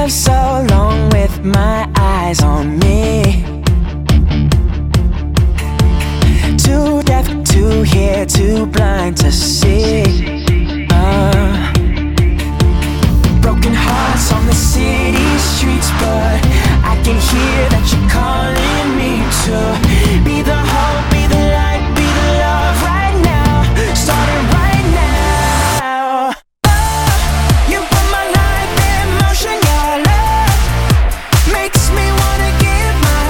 live so long with my eyes on me. Too deaf to hear, too blind to see. Broken hearts on the city streets, but I can hear that you're calling me to be the hope, be the light, be the love right now, starting right now. You put my life in motion, your love makes me wanna give my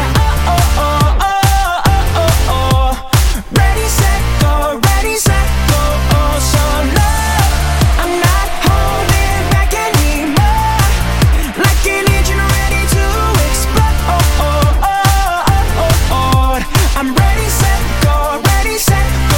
ready, set, go, ready, set, go. Oh, so love, I'm not holding back anymore, like an engine ready to explode. I'm ready, set, go, ready, set, go.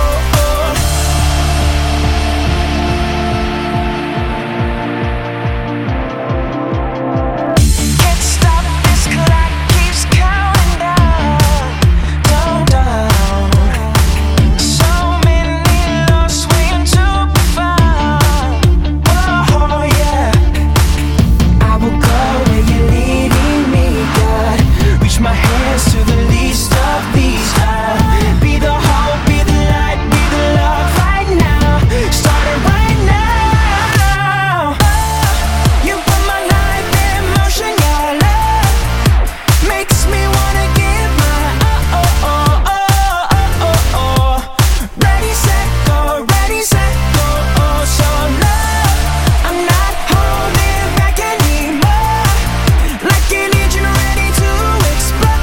Can't stop, this clock keeps counting down, down. So many lost, waiting to be found. Oh yeah, I will go where you're leading me, God. Reach my hands to the least of these. Be the hope, be the light, be the love right now, starting right now. You put my life in motion, your love makes me wanna give my ready, set, go, ready, set, go. Oh, so love, I'm not holding back anymore, like an engine ready to explode.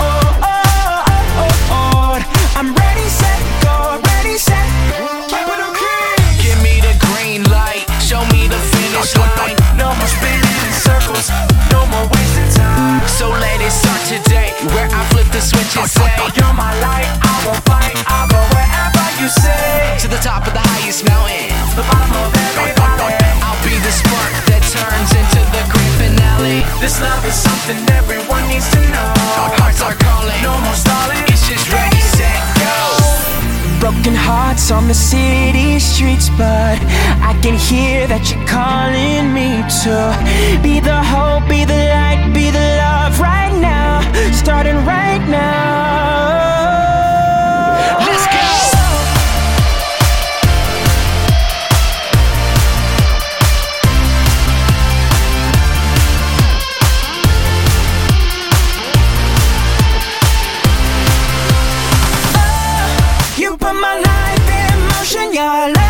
I'm ready, set, go, ready, set, capital K. Give me the green light, show me the finish line. No more spinning in circles, no more wasting time. So let it start today, where I flip the switch and say, You're my light, I will fight, I'll go wherever you say. to the top of the highest mountain, The bottom of every valley. I'll be the spark that turns into the grand finale. This love is something everyone needs to know. Hearts are calling, No more stalling, it's just ready, set, go. broken hearts on the city streets, but I can hear that you're calling me to be the hope, be the light, be the love right now, starting right now. Let's go. You put my life in motion, your life